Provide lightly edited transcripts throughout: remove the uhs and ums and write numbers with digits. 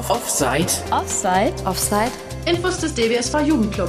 Offside. Offside. Offside. Infos des DBSV Jugendclub.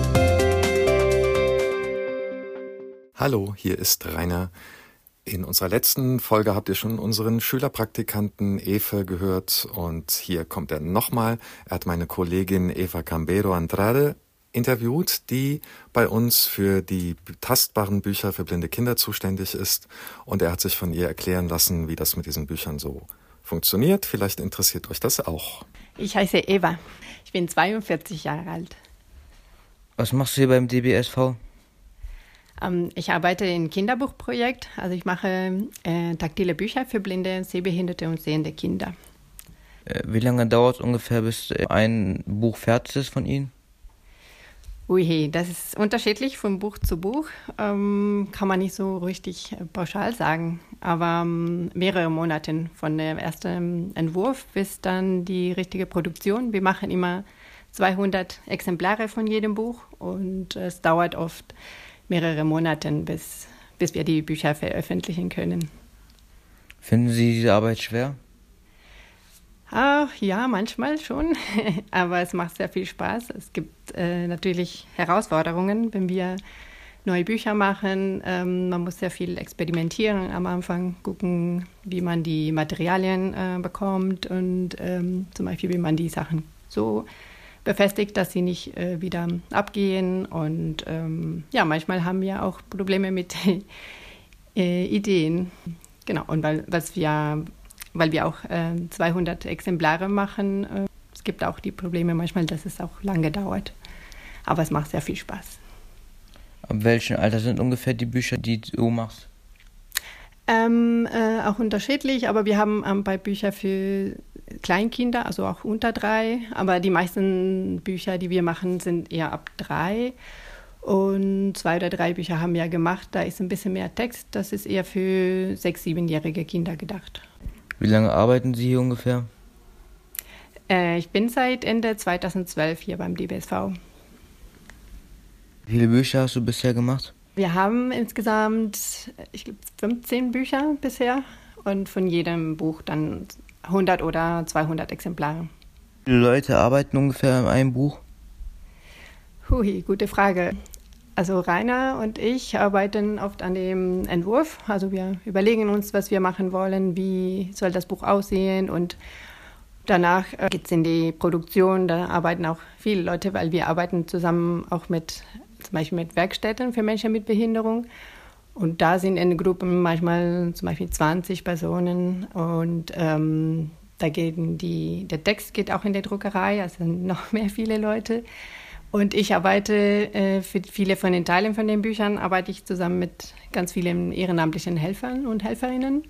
Hallo, hier ist Rainer. In unserer letzten Folge habt ihr schon unseren Schülerpraktikanten Efe gehört und hier kommt er nochmal. Er hat meine Kollegin Eva Cambero Andrade interviewt, die bei uns für die tastbaren Bücher für blinde Kinder zuständig ist, und er hat sich von ihr erklären lassen, wie das mit diesen Büchern so funktioniert. Vielleicht interessiert euch das auch. Ich heiße Eva. Ich bin 42 Jahre alt. Was machst du hier beim DBSV? Ich arbeite im Kinderbuchprojekt. Also ich mache taktile Bücher für blinde, sehbehinderte und sehende Kinder. Wie lange dauert es ungefähr, bis ein Buch fertig ist von Ihnen? Ui, das ist unterschiedlich von Buch zu Buch. Kann man nicht so richtig pauschal sagen. Aber mehrere Monate von dem ersten Entwurf bis dann die richtige Produktion. Wir machen immer 200 Exemplare von jedem Buch und es dauert oft mehrere Monate, bis wir die Bücher veröffentlichen können. Finden Sie diese Arbeit schwer? Ach, ja, manchmal schon, aber es macht sehr viel Spaß. Es gibt natürlich Herausforderungen, wenn wir neue Bücher machen. Man muss sehr viel experimentieren am Anfang, gucken, wie man die Materialien bekommt und zum Beispiel, wie man die Sachen so befestigt, dass sie nicht wieder abgehen. Und ja, manchmal haben wir auch Probleme mit Ideen. Genau, und weil wir auch 200 Exemplare machen, es gibt auch die Probleme manchmal, dass es auch lange dauert. Aber es macht sehr viel Spaß. Ab welchem Alter sind ungefähr die Bücher, die du machst? Auch unterschiedlich, aber wir haben ein paar Bücher für Kleinkinder, also auch unter 3. Aber die meisten Bücher, die wir machen, sind eher ab 3. Und 2 oder 3 Bücher haben wir gemacht. Da ist ein bisschen mehr Text. Das ist eher für 6-, 7-jährige Kinder gedacht. Wie lange arbeiten Sie hier ungefähr? Ich bin seit Ende 2012 hier beim DBSV. Wie viele Bücher hast du bisher gemacht? Wir haben insgesamt, ich glaube, 15 Bücher bisher und von jedem Buch dann 100 oder 200 Exemplare. Wie viele Leute arbeiten ungefähr an einem Buch? Hui, gute Frage. Also Rainer und ich arbeiten oft an dem Entwurf. Also wir überlegen uns, was wir machen wollen, wie soll das Buch aussehen, und danach geht es in die Produktion. Da arbeiten auch viele Leute, weil wir arbeiten zusammen auch zum Beispiel mit Werkstätten für Menschen mit Behinderung. Und da sind in Gruppen manchmal zum Beispiel 20 Personen. Und der Text geht auch in der Druckerei, also noch mehr viele Leute. Und ich arbeite für viele von den Teilen von den Büchern, arbeite ich zusammen mit ganz vielen ehrenamtlichen Helfern und Helferinnen.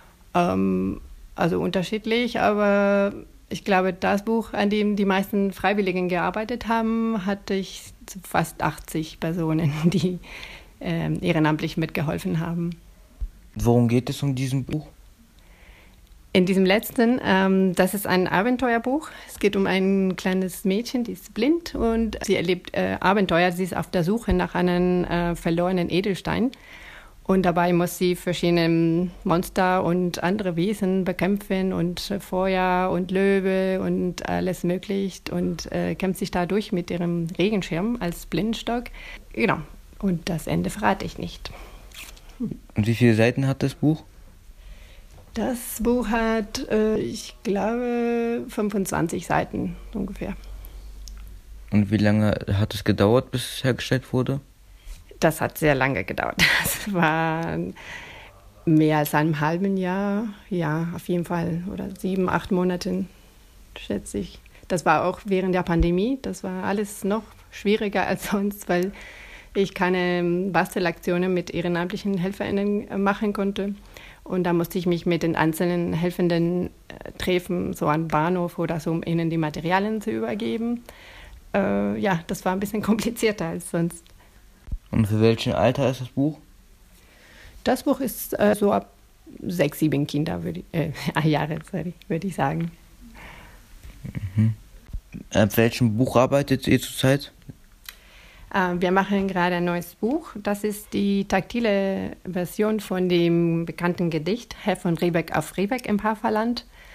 Also unterschiedlich, aber ich glaube, das Buch, an dem die meisten Freiwilligen gearbeitet haben, hatte ich fast 80 Personen, die ehrenamtlich mitgeholfen haben. Worum geht es in diesem Buch? In diesem letzten, das ist ein Abenteuerbuch. Es geht um ein kleines Mädchen, die ist blind und sie erlebt Abenteuer. Sie ist auf der Suche nach einem verlorenen Edelstein. Und dabei muss sie verschiedene Monster und andere Wesen bekämpfen und Feuer und Löwe und alles möglich, und kämpft sich dadurch mit ihrem Regenschirm als Blindenstock. Genau, und das Ende verrate ich nicht. Und wie viele Seiten hat das Buch? Das Buch hat, ich glaube, 25 Seiten ungefähr. Und wie lange hat es gedauert, bis es hergestellt wurde? Das hat sehr lange gedauert. Das war mehr als einem halben Jahr, ja, auf jeden Fall. Oder 7, 8 Monate, schätze ich. Das war auch während der Pandemie. Das war alles noch schwieriger als sonst, weil ich keine Bastelaktionen mit ehrenamtlichen HelferInnen machen konnte. Und da musste ich mich mit den einzelnen Helfenden treffen, so am Bahnhof oder so, um ihnen die Materialien zu übergeben. Ja, das war ein bisschen komplizierter als sonst. Und für welchen Alter ist das Buch? Das Buch ist so ab 6, 7 Kinder, Jahre, würde ich sagen. Mhm. Ab welchem Buch arbeitet ihr zurzeit? Wir machen gerade ein neues Buch. Das ist die taktile Version von dem bekannten Gedicht Herr von Riebeck auf Riebeck im Haferland.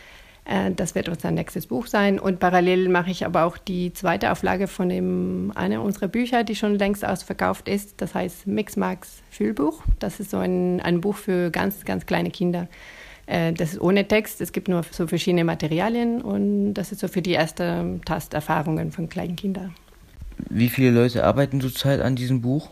Das wird unser nächstes Buch sein. Und parallel mache ich aber auch die zweite Auflage von einer unserer Bücher, die schon längst ausverkauft ist. Das heißt Mixmax Fühlbuch. Das ist so ein Buch für ganz, ganz kleine Kinder. Das ist ohne Text. Es gibt nur so verschiedene Materialien. Und das ist so für die ersten Tasterfahrungen von kleinen Kindern. Wie viele Leute arbeiten zurzeit an diesem Buch?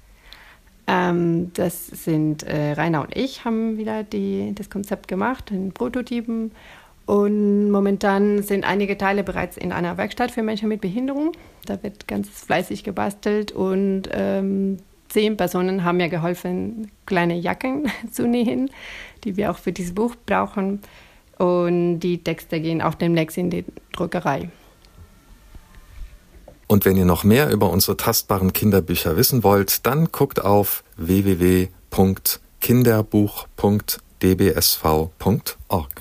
Das sind Rainer und ich haben wieder das Konzept gemacht, den Prototypen. Und momentan sind einige Teile bereits in einer Werkstatt für Menschen mit Behinderung. Da wird ganz fleißig gebastelt und 10 Personen haben mir geholfen, kleine Jacken zu nähen, die wir auch für dieses Buch brauchen. Und die Texte gehen auch demnächst in die Druckerei. Und wenn ihr noch mehr über unsere tastbaren Kinderbücher wissen wollt, dann guckt auf www.kinderbuch.dbsv.org.